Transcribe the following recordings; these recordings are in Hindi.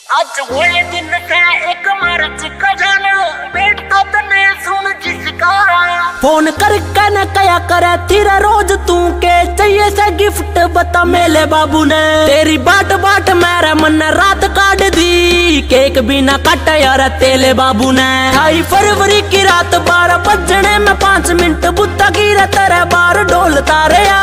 आज वो दिन है एक मार्च का जाना बैठता तने सुन जिसका फोन करके न कया करे तेरा रोज तू के चाहिए से गिफ्ट बता मेले बाबू ने तेरी बाट बाट मेरे मन ने रात काट दी केक भी ना काटा यार तेले बाबू ने 28 फरवरी की रात 12 बजने में 5 मिनट बुत्ता गिरा तेरे बार डोलता रहा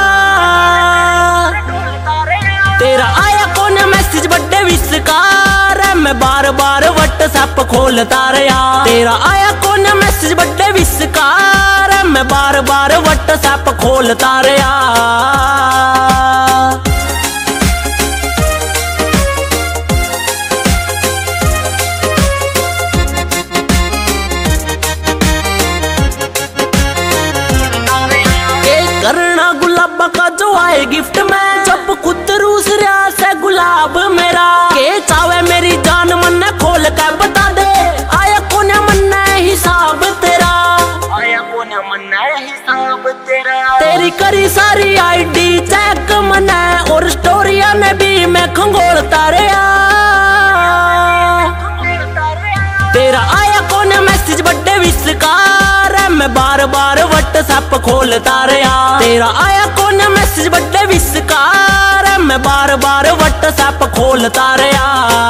तेरा आया कौन मैसेज बर्थडे विश का मैं बार बार व्हाट्सएप खोलता रहा तेरा आया कौन मैसेज बर्थडे विश का मैं बार बार व्हाट्सएप खोलता रहा करना गुलाब का जो आए गिफ्ट में जब खुद रूस रहा से गुलाब मेरा के चावे मेरी जान मन खोल के बता दे आया कौन मन हिसाब तेरा आया कौन मन हिसाब तेरा तेरी करी सारी आईडी चेक मन और स्टोरिया में भी मैं खंगोलता रहा तेरा आया कौन मैसेज बर्थडे विश का मैं बार बार व्हाट्सएप खोलता रहा तेरा आया कौन मैसेज बर्थडे विश का मैं बार बार व्हाट्सएप खोलता रहा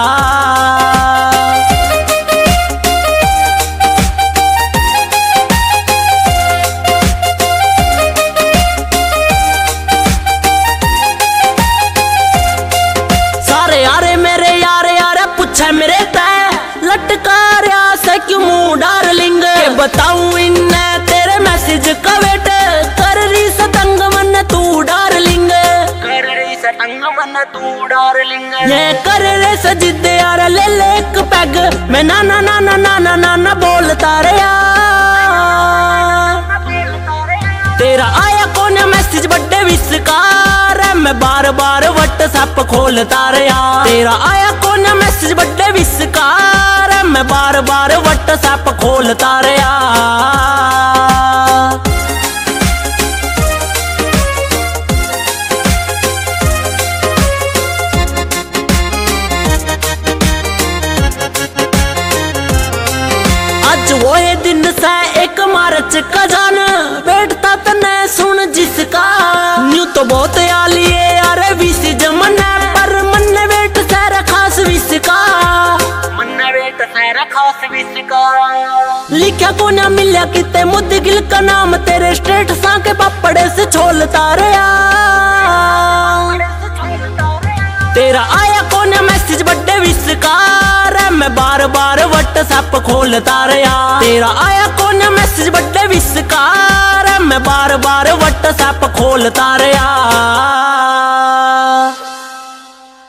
सारे यारे मेरे यारे यारे पूछे मेरे तय लटका रहा से क्यों मुंह डार्लिंग बताऊं इन्ने तेरे मैसेज का वेट कर रही सतंग मन तू डार्लिंग कर रही सतंग मन तू डार्लिंग ये कर रे सजिद यार ले ले एक पैग मैं ना ना ना ना ना ना ना ना बोलता रहा तेरा आया कौन मैसेज बर्थडे विश का मैं बार बार व्हाट्सएप खोलता रहा तेरा आया कौन मैसेज बर्थडे विश का मैं बार बार व्हाट्सएप खोलता रहा आज वो दिन से 1 मार्च का जान बैठता तने सुन जिसका न्यू तो बहुत आलिए यार विश जमन पर मन वेट से खास विश का मन वेट से खास विश का लिखा को ना मिला किते मुदगिल का नाम तेरे स्टेट सा के पापड़े से छोलता रहा तेरा आया कौन मैसेज बर्थडे विश का मैं बार बार व्हाट्सएप खोलता रहा तेरा आया कौन मैसेज बर्थडे विश का मैं बार बार व्हाट्सएप खोलता रहा